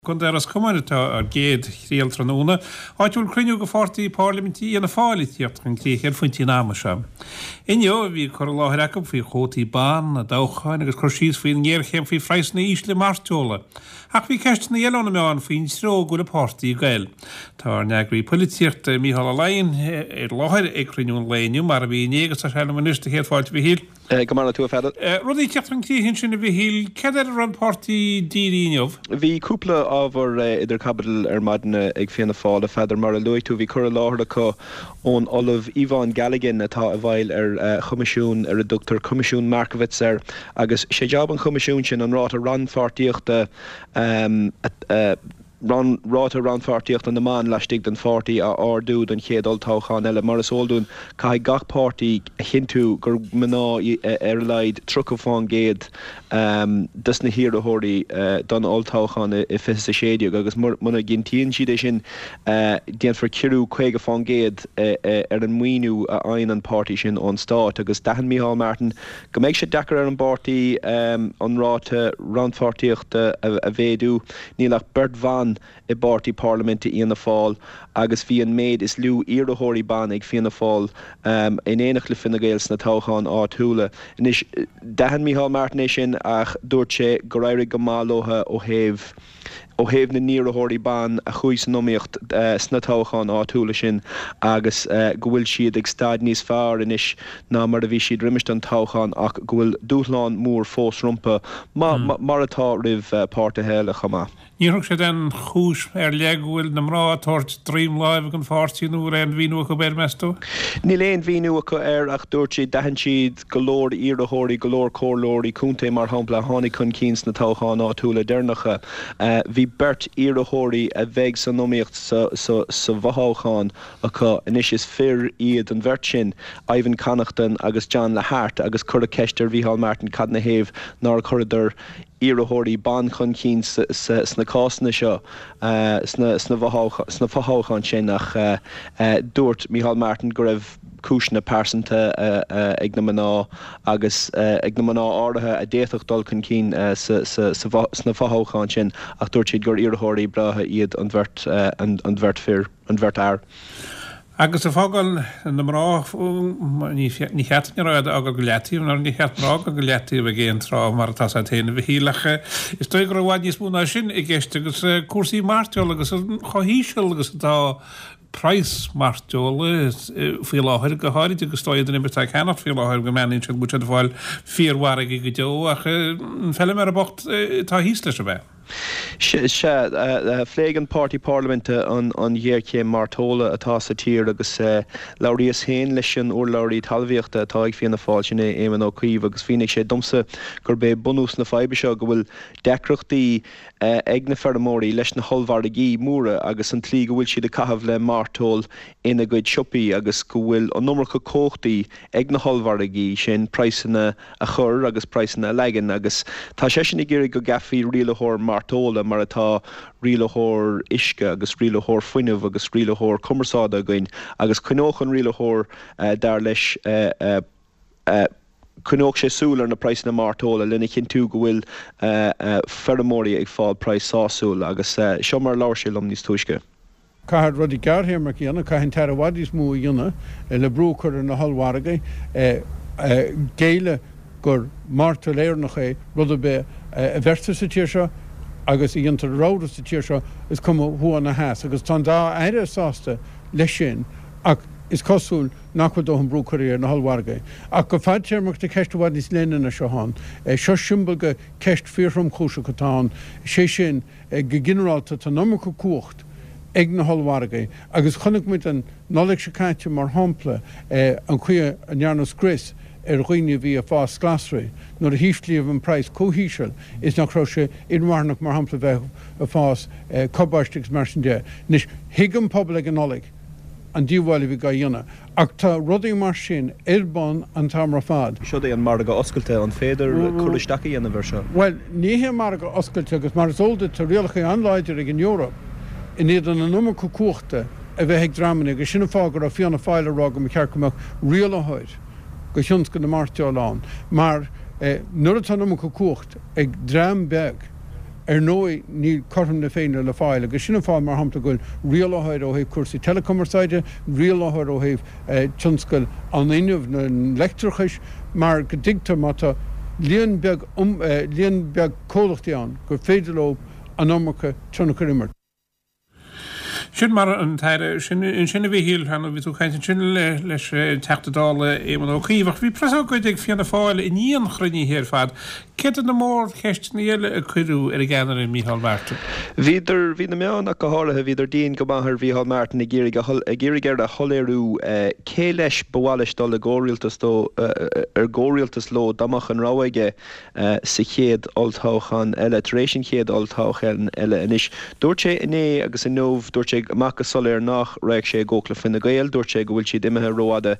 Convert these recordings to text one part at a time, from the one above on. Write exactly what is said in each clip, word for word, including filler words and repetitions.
Gund ar as cumánta ar géad chríal tróna, áitiúil cruinniú go fortaí parlamentí ana fálaí tíocht an críchéad faointí náma se. Inneo bhí chur láthreacab faoi chótaí bán a dócháin agus chur síos faoin ggéirchéim faoi freisna ísle marteola. Ach bhí ceist na eilena meán faoin sró go le páirtaí gael. Tá neagraí polítíocht Mícheál Lainn ar láthir ag cruinniún léiniú mar a bhí négus a seile minister héad fáilte bhí híl. Gamarna tú a fedal. Rudí teach an críchéin sinna bhí híl, céad ar an páirtaí díríneomh? Bhí cúpla ábhar idir capital ar maidna ag fianna fáil a feidir mar a luitú bhí chur láthir acu ón Olive Ivan Galligan atá a bhail ar uh, chomisisiún ar a Doctor Comisiún Markovitz ar agus sé job an chomisisiún sin an ráta ranfartíochta um, uh, ran ráta ranfartíocht an na man leistigh den forty a ardú den chéadal táchan eile mar is óldún cai gach pártaí hinú gur mná ar leid truc fáin géad um, dus na hiarthóirí uh, don oltáchan i fi sa séideag agus muna gintíonn siad é sin uh, déan for cirú chuige fáin géad uh, uh, ar an muoinú a aon an pártaí sin ón stát agus dahan Mícheál Martin go méid sé dechar ar an pártaí um, an ráta ranfartíochta a, a bhéadú nílach Bert Van i bártaí parlamenta íana fáil agus bhí an méid is lú iarthóirí ban ag fianna fáil um, in éanach le Fine Gael sna táchan áitiúla. Inis dahan Mícheál Martin é sin ach dúirt sé go raibh go málótha ó thaobh ó thaobh na níorthóirí ban a chuis nóíocht uh, sna táchan áitiúla sin agus uh, go bhfuil siad ag staid níos fearr inis ná mar a bhí siad rimeist an táchan ach go bhfuil dúthláán mór fós rompa ma, mm. ma, mar atá rih uh, páirta héile chama. Níorthg sé den chúis ar leaghfuil na mrá tort dream live an fáirtíú an bhíú go béir meú? Ní léon bhíú acu ar ach dúirt siad dahan siad golóir iarthóirí golóir córlóirí cúnta mar hampla tháinig chun cíns na táchan áitiúla deirnecha. Uh, bhí bert iarthóirí a bheith san nóíocht sa, sa, sa bhathóchan acu inis is fear iad an bhirt sin Ivan Connachton agus John Le Hart agus cur a ceistir Mícheál Martin cad na héamh ná chuidir iarthóirí ban chun cín sna cásanna seo uh, sna, sna bhathóchan sin ach uh, uh, dúirt Mícheál Martin go raibh cúisna persanta uh, uh, ag na maná agus uh, ag na maná áirithe a déach dul chun cín uh, sna bhathóchan sin ach dúirt siad gur iarthóirí bratha iad an bhirt uh, an, an bhirt fear an bhirt air. Agus a fágal na mrá ní cheatní ráid agur go letíí nar ní cheatrá go go letíí bh géon rá mar tá a téanana bh hílacha. Is tó gur bhhaid níos múna sin i gceiste agus cuasaí marteol agus chohíisiil agus tá price marteola fí láthir go háirí agus stoid an imbirtá cheannach fí láthir go menin se bute bháil fíorhhaige go deo ach fellile mar a bocht tá híos leis a bheith. Se phléigean pártaí parlamenta an an dhéircéim martóla atá sa tír agus labhraíos féin leis an uair labhraí talmhaíochta atá ag fianna fáil sin éimeán ó cuomh agus fínig sé domsa gur bé bunús na faibe seo go bhfuil decreachtaí ag na fearmóirí leis na holmhargaí móra agus an tlí go bhfuil siad a caithfh le martól ina gcuid siopaí agus go bhfuil an numracha cóchtaí ag na holmhargaí sin praissanna a chur agus praissanna a legan agus tá sé sin i ggéirí go gafaí rialaitheoir martóla mar atá rialaitheoir isce agus rialaitheoir fuinemh agus rialaitheoir cumarsáide againn agus cunóchan rialaitheoir uh, dar leis uh, uh, uh, cunóg sé súlar na price na martóla lena chin tú go bhfuil uh, uh, ferramóí ag fáil price sásúil agus uh, seo mar láir sé lom níos tuisce. Caithad rudí gearthair mar chéanna caitheann tarabhaidís mú dhéanana le brú chuir na hallmhargaí géile gur martal éarnach é rud a be a bheirte sa tíir seo agus í antar ráda sa tíir seo is cum thuan na heas agus tá dá éire sásta leis sin ach is cosúil nachfuil do an brú chuir na hallmhargaí. Ach go fad tearmach de ceistehhaid níos lénana seo hán seo simbal go ceist fíorm chúise go táin sé sin go generalta tá nómar go cuacht ag na hallmhargaí agus chunig muid an nálaigh se caiite mar hampla an chuo an Jarnos Chris ar roiine bhí a fás glasraí nuair a híslíomh an price cóhíisiil is nach rá sé inmharnach mar hampla bheith a fás cobbáisteachs mar sin dé. Nis hiigem pobl ag an nólaigh an díomhhaile bhí ga dhéanana ach tá rudaí mar sin irbán an tamra fad. Seo é an mar go oscailte an féidir chuiristeacha dhéanana bhar seo? Well, níhé mar go oscailte agus mar is olda tá rialacha anláidir ag an Eorop in iad an numar go cuachta a bheith ag drámanna agus sinna fágur a fianna fáile rága me cearcamach rialathid go siúns go na marteol an. Mar eh, nuair atá numar go cuacht ag drám beg ar nói ní chum na féin le fáil, agus sinna fáil mar hamta goil rialahaid ó héh cuasaí telecommerceide, rialahaid ó héh tionscail an inmh na leictrachais, mar go digtar mata líon beag um, uh, líon beag cólachtaí gur féidir ó an amracha trona chuimmar. Sin mar an teire in sinna bhí híl hena bhí tú caiint sin leis teachtadála éman ó chuomhach. Bhí presá goid ag fianna fáil in íon chruní hir fad. Cead na mór ceist na eile a cuiú ar a gceannar in Micheál Martin. Bhíidir bhí na meán a go háirithe bhíidir dín go baathar Micheál Martin i ggéirig ar a choléirú cé leis bháis dul a ggóirialtas dó ar ggóirialtas ló damach an ráhaige sa chéad oltáchan eile taréis sin chéad oltáchan eile inis. Dúirt sé iné agus in nómh dúirt sé amach go soléir nach raibh sé gócla fin na gael, dúirt sé go bhfuil siad imethe róada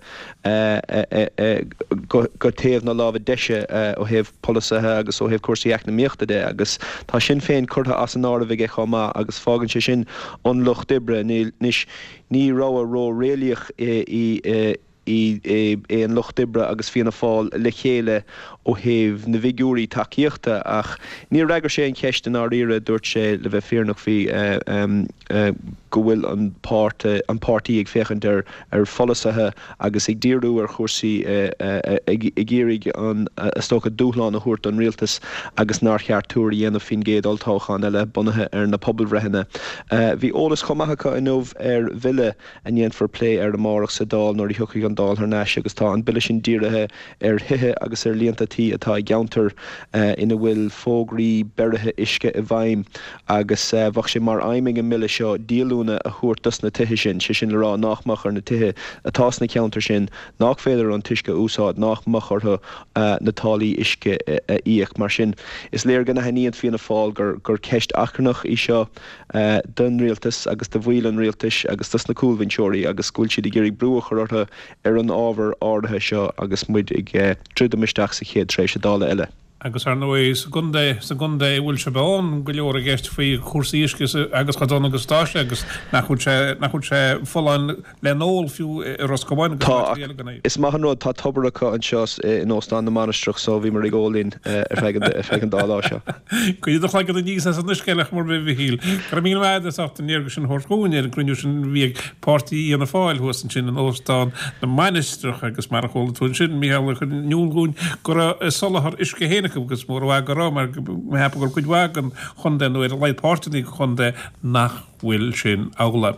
go taobh na lábh deise ó thaobh polisathe agus ó thaobh cuasaíocht na míochta de, agus tá sin féin curtha as an ára bhíh chomá agus fágann sé sin an lucht dibre níos ní rá a ró réalaoch i é an lucht dibre agus fianna fáil le chéile ó thaobh na bhígúirí takeíochta ach ní raigear sé an ceist an áíire dúirt sé le bheith fearnach bhí go bhfuil an páirte an páirtaí ag féchant ar ar folasathe agus ag díriú ar chósaí ag géirig an tócha dúchláán a thuirt an rialtas agus nar cheartúirí dhéanamh fin géad oltáchan eile bunathe ar na pobalbhreithine. Bhí ólas chomachacha in nómh ar bhile a dhéanamh for play ar na márach sa dál nóir i thucaigh an dál ar neis agus tá an bille sin díirithe ar thithe agus ar líontatí atá geantar ina bhfuil fógraí beirthe isce i bhaim agus bhach sé mar aiming an mille seo díalú a chuirtas na tithe sin, sé sin le rá nachmachar na tithe atás na ceantar sin nach féidir an tuisce úsáid nachmachartha na tálaí isce íoch mar sin. Is léir ganna haíon fianna fáil gur gur ceist acharnach í seo den rialtas agus do bhhuiil an rialtas agus tas na cúlhainseoirí agus scoil siad i ggéirig brúa chuirtha ar an ábhar áirithe seo agus muid ag tríd misteach sa chéad tréis dála eile. Agus ar nói secundé secundé bhfuil se beán go leor a gceist faoi cuasaíisce agus chudón agus táiste agus nach chud sé fóláin le nóil fiú ar os gomáin. Is maithanród tá tobaracha an seos in óstán na manastruach so bhí mar i ggólín ar feicin dá lá seo. Cuidach le a níos an isceilech mar bh híl. Car mí méid achta níorgus sin thorcóin ar grúniú sin bhí páirtaí an na fáil thuas an sin an óstán na manastruach agus mar a chola tún sin Micheál chu nniuúgún gur solachar isce héna agus mór bhá go rá mar me hepa gur chuid bhagan chun den nó ar a leid páirtaí chun de nach bhfuil sin ála.